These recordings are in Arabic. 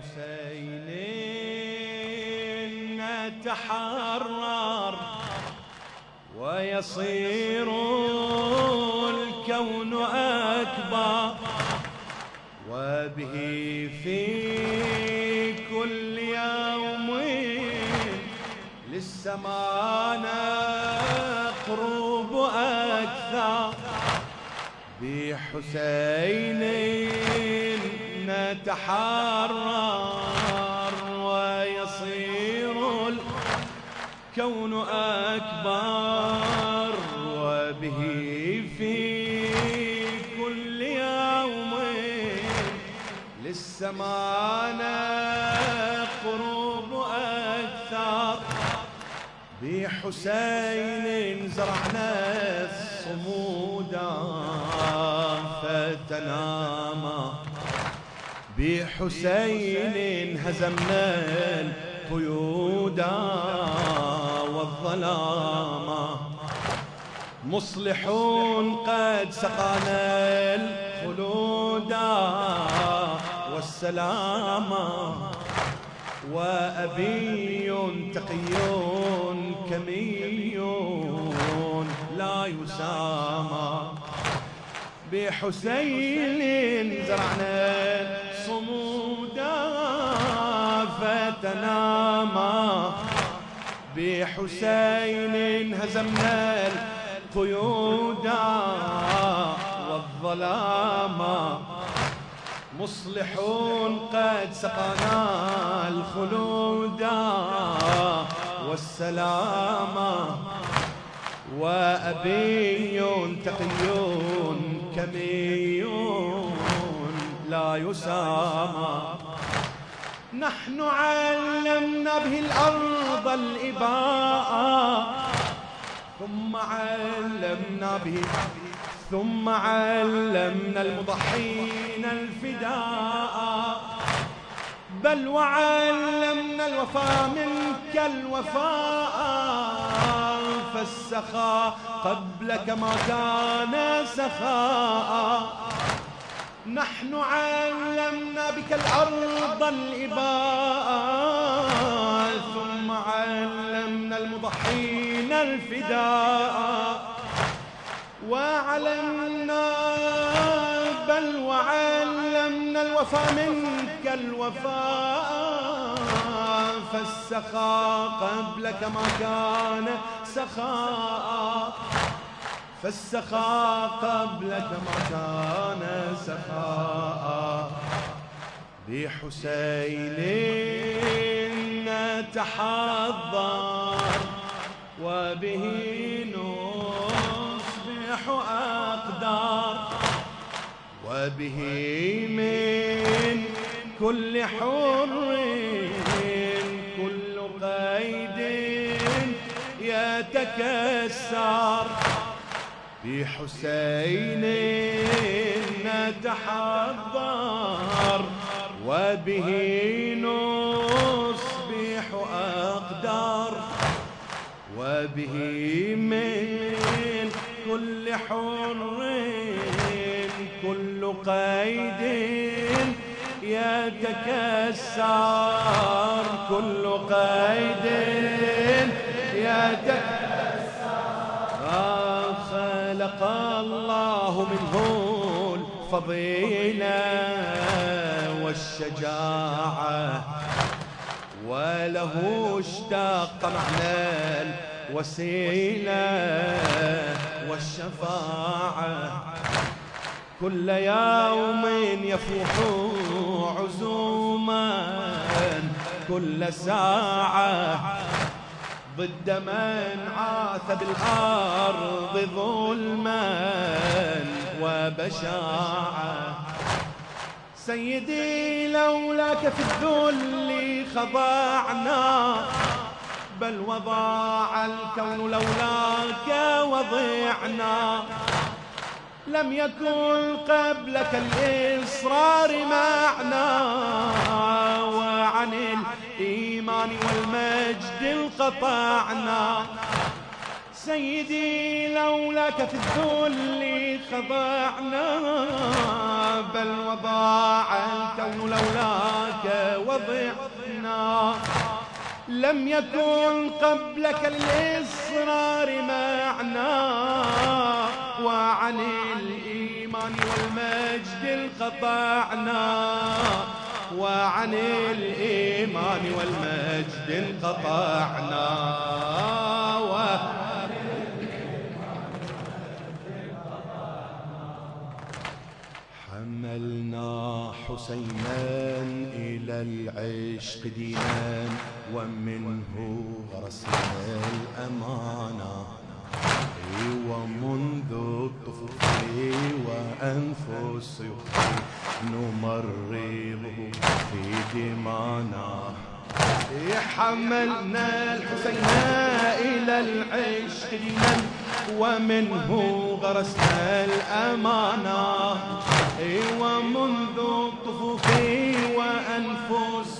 حسين نتحرر ويصير الكون أكبر، وبه في كل يوم للسماء نقرب أكثر. بحسين نتحرر ويصير الكون أكبر، وبه في كل يوم للسماء نقرب أكثر. بحسين زرعنا الصمودا فتنام، بحسين هزمنا القيود والظلام. مصلحون قد سقانا الخلود والسلام، وأبي تقي كمي لا يسامى. بحسين زرعنا صمودا فتنامى، بحسين هزمنا القيود والظلام. مصلحون قد سقانا الخلود والسلام، وأبي تقي كمي لا يسامى. نحن علمنا به الأرض الإباء، ثم علمنا المضحين الفداء، بل وعلمنا الوفاء منك الوفاء. فالسخاء قبلك ما كان سخاء. نحن علمنا بك الأرض الإباء، ثم علمنا المضحين الفداء، بل وعلمنا الوفاء منك الوفاء. فالسخاء قبلك ما كان سخاء، فالسخاء قبلك ما كان سخاء. بحسين نتحضر وبه نصبح أقدار، وبه من كل حر كل قيد يتكسر. بحسين نتحضر وبه نصبح أقدار، وبه من كل حر كل قيد يتكسر، كل قيد يتكسر. خلق الله منه الفضيلة والشجاعة، وله اشتاق معنى الوسيلة والشفاعة. كل يوم يفوح عزوما، كل ساعة ضد من عاث بالأرض ظلما وبشاعة. سيدي لولاك في الذل خضعنا، بل وضاع الكون لولاك وضعنا. لم يكن قبلك الإصرار معنا، وعن الإيمان والمجد انقطعنا. سيدي لولاك في الذل خضعنا، بل وضاع الكون لولاك وضعنا. وضعنا، لم يكن قبلك الإصرار معنا، وعن الإيمان والمجد انقطعنا، وعن الإيمان والمجد انقطعنا. حملنا حسينا إلى العشق دينا، ومنه غرسنا الأمانة، ومنذ الطفولة وأنفس نمرضه في دمانا. حملنا الحسين إلى العشق دينا، ومنه غرسنا الأمانة، ومنذ الطفوف وأنفس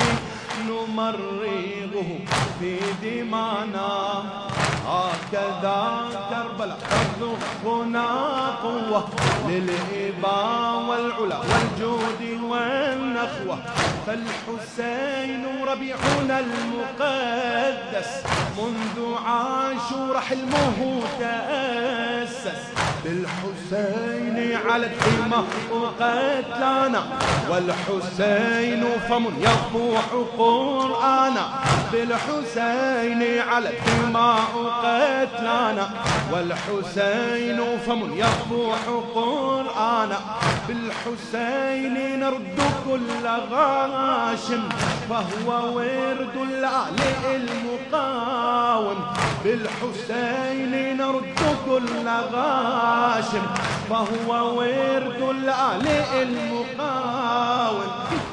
نمرضه في دمانا. هكذا كربلاء تضخنا قوة للإباء والعلا والجود والنخوة، فالحسين ربيعنا المقدس منذ عاشور حلمه تأسس، بالحسين على الدماء قتلانا، والحسين فم يفوح قرآنا، بالحسين على الدماء قتلانا، والحسين فم يفوح قرآنا، بالحسين نرد كل غاشم، فهو ورد الآل المقاوم، بالحسين نرد كل غاشم، فهو ورد الآل المقاوم.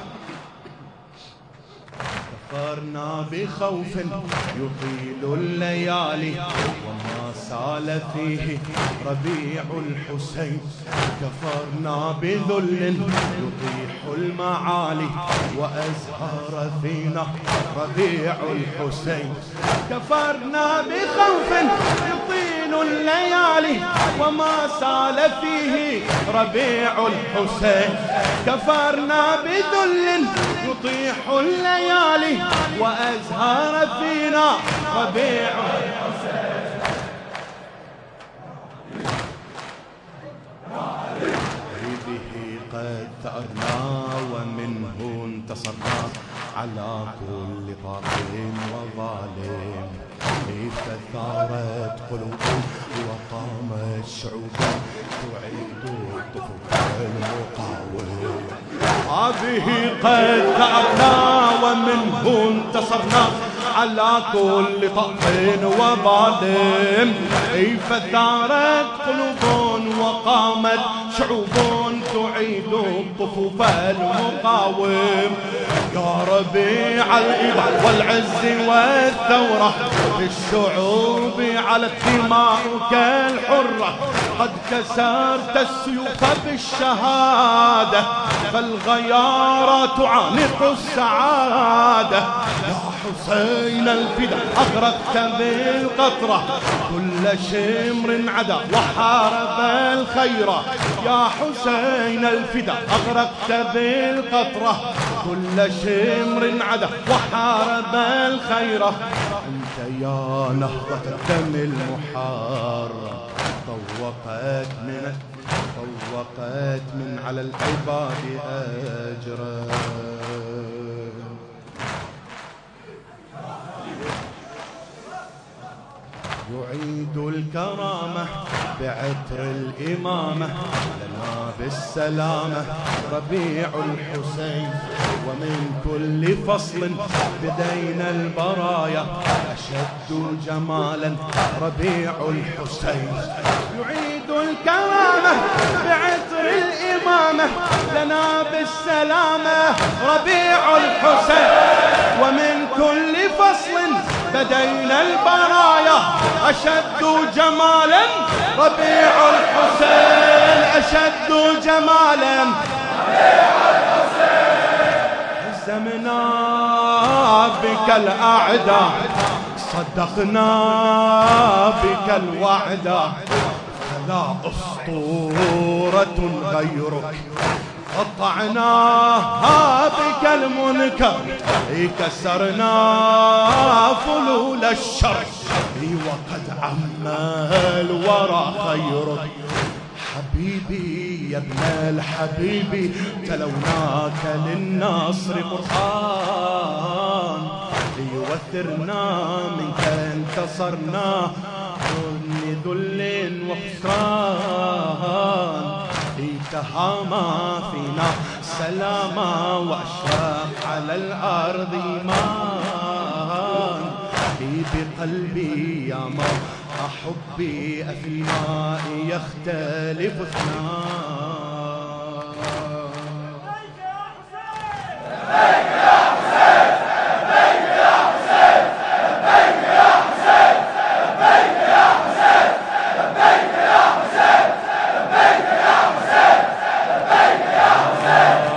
كفرنا بخوف يطيل الليالي، وما سال فيه ربيع الحسين، كفرنا بذل يطيح المعالي، وأزهر فينا ربيع الحسين، كفرنا بخوف يطيل الليالي، وما سال فيه ربيع الحسين، كفرنا بذل يطيح الليالي، وأزهر فينا ربيع الحسين. به قد ثأرنا ومنه انتصرنا على كل طاغٍ وظالم، فثارت قلوب وقامت شعوب تعيد الطفوف المقاوم. به قد ثأرنا ومنه انتصرنا على كل طاغٍ وظالم، فثارت قلوب وقامت شعوب تعيد الطفوف المقاوم. يا ربيع الإباء والعز والثورة، في الشعوب على دماؤك الحرة، قد كسرت السيوف بالشهادة، فالغيارى تعانق السعادة. يا حسين الفدا أغرقت بالقطرة كل شمر عدا وحارب الخير، يا حسين الفدا أغرقت بالقطرة كل شمر عدا وحارب الخير. أنت يا نهضة الدم المحار، طوقت من على العباد أجرا. يعيد الكرامة بعطر الإمامة لنا بالسلامة ربيع الحسين، ومن كل فصل بدينا البرايا أشد جمالا ربيع الحسين. يعيد الكرامة بعطر الإمامة لنا بالسلامة ربيع الحسين، ومن كل فصل بدينا البرايا أشد جمالا ربيع الحسين، أشد جمالا ربيع الحسين. هزمنا بك الأعداء، صدقنا بك الوعد، فلا أسطورة غيرك، قطعناها بك المنكر كسرنا فلول الشر وقد عم الورى خيرك حبيبي يا ابن الحبيبي تلوناك للنصر قرآن وثرنا منك انتصرنا من ذل وخسران تهامى فينا سلاما وأشرق على الأرض إيمان بقلبي يا ما حبي في الماء يختلف اثنان. لبيك يا حسين لبيك يا حسين لبيك يا حسين لبيك يا حسين لبيك يا حسين لبيك يا حسين لبيك يا حسين لبيك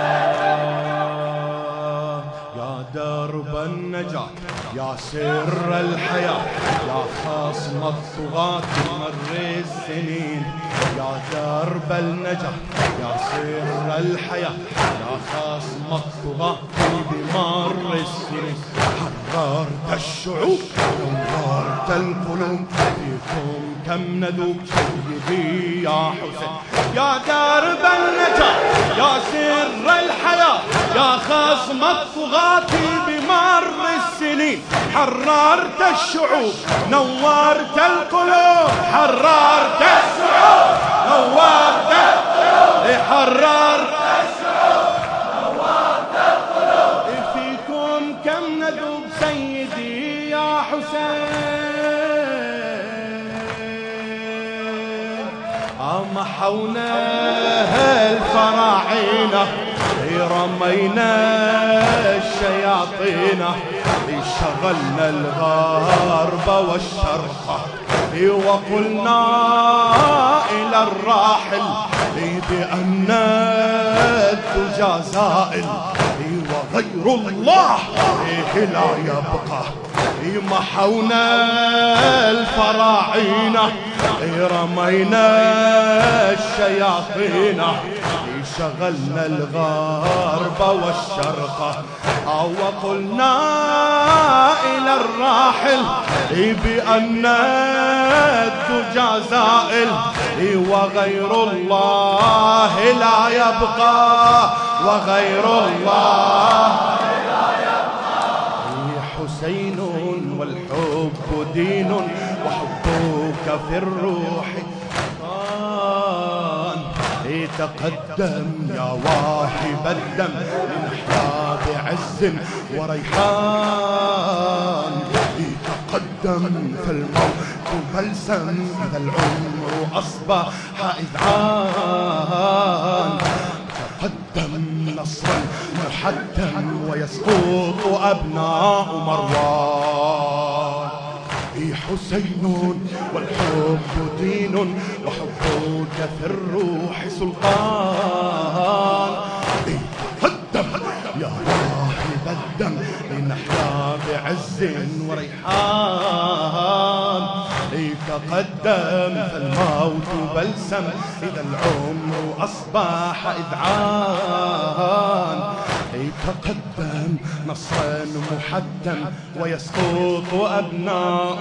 يا درب النجاة يا سر الحياة يا خصم الطغاة مر السنين يا درب النجاة يا سر الحياة يا خصم الطغاة بمر السنين حررت الشعوب نورت القلوب فيكم كم ندوب سيدي يا حسين يا درب النجاة يا سر الحياة يا خصم الطغاة بمر السنين حررت الشعوب نورت القلوب حررت الشعوب نورت القلوب حررت الشعوب نورت القلوب فيكم كم ندوب سيدي يا حسين محونا الفراعنة رمينا الشياطين شغلنا الغرب والشرق وقلنا إلى الراحل بأن الدجى زائل وغير الله لا يبقى محونا الفراعنة رمينا الشياطين شغلنا الغرب والشرق وقلنا إلى الراحل بأن الدجى زائل وغير الله لا يبقى وغير الله لا يبقى حسين والحب دين وحبك في الروح تقدم يا واهب الدم لنحيا بعز وريحان تقدم فالموت بلسم إذا العمر أصبح إذعان تقدم نصرا محتم ويسقط أبناء مروان حسين والحب دين وحبك في الروح سلطان تقدم يا واهب الدم لنحيا بعز وريحان تقدم فالموت بلسم إذا العمر أصبح إذعان تقدم نصرا محتم ويسقط أبناء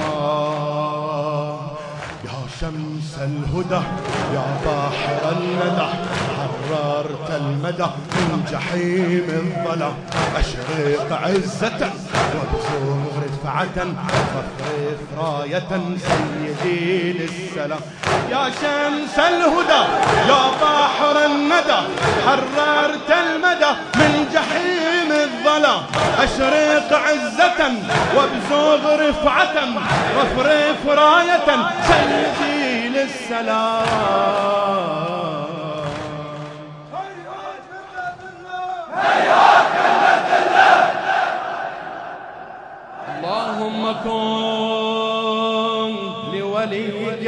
مروان يا شمس الهدى يا بحر الندى حررت المدى من جحيم الظلام أشرق عزة وابزغ رفعة فافرف راية سيدي للسلام يا شمس الهدى يا بحر الندى حررت المدى من جحيم الظلام أشرق عزة وابزغ رفعة وافرف راية سيدي للسلام اللهم كن لوليك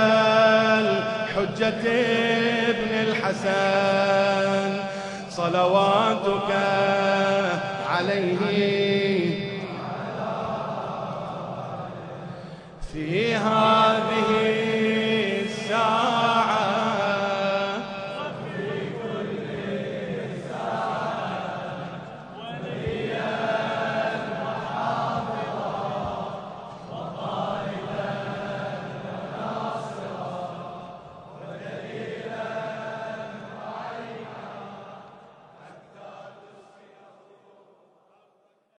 الحجة ابن الحسن صلواتك عليه فيها